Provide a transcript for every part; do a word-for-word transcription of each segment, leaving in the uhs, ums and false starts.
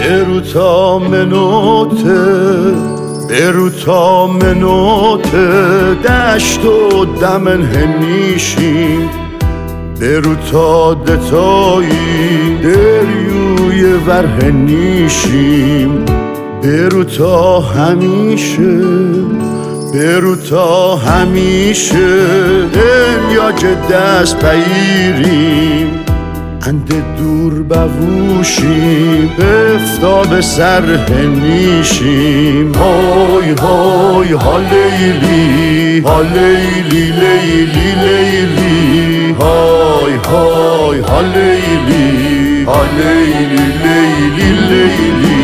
برو تا منوته برو تا منوته دشت و دمن هنیشیم برو تا دتایی دریوی ور هنیشیم برو تا همیشه برو تا همیشه دنیا جه دست پیریم انده دور بوشیم بفتاب سر هنیشیم های های ها لیلی ها لیلی لیلی لیلی های های ها لیلی ها لیلی لیلی لیلی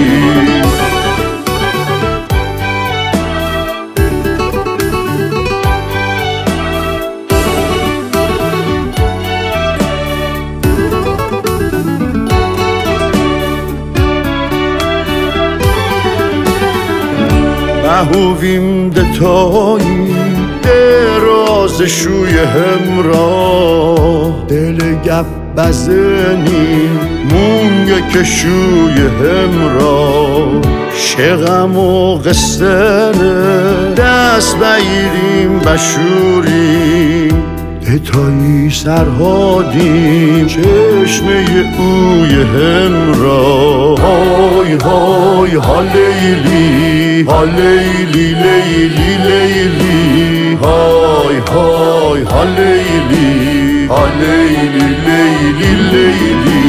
محویم دتایی دراز شوی همراه دل گپ بزنیم مونگه که شوی همراه شغم و قصنه دست بگیریم بشوریم دتایی سرهادیم چشمه اوی همراه های های ها لیلی ها لیلی لیلی لیلی های های ها لیلی ها لیلی لیلی لیلی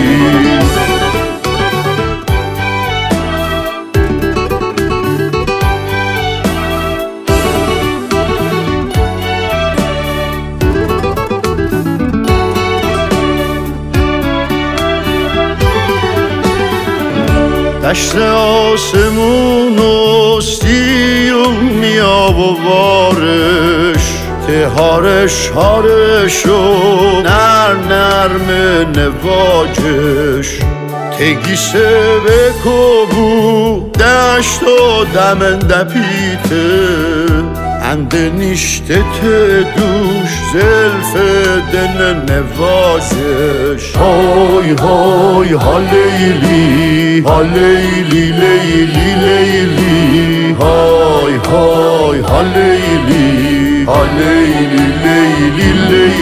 دشت آسمون و سیوم میاب و وارش تهارش هارش و نر نرم نواجش تگیسه بکبو دشت و دمن دپیته انده نیشته دوش زلف دن نوازش های های ها لیلی ها لیلی لیلی لیلی های های ها لیلی ها لیلی لیلی لیلی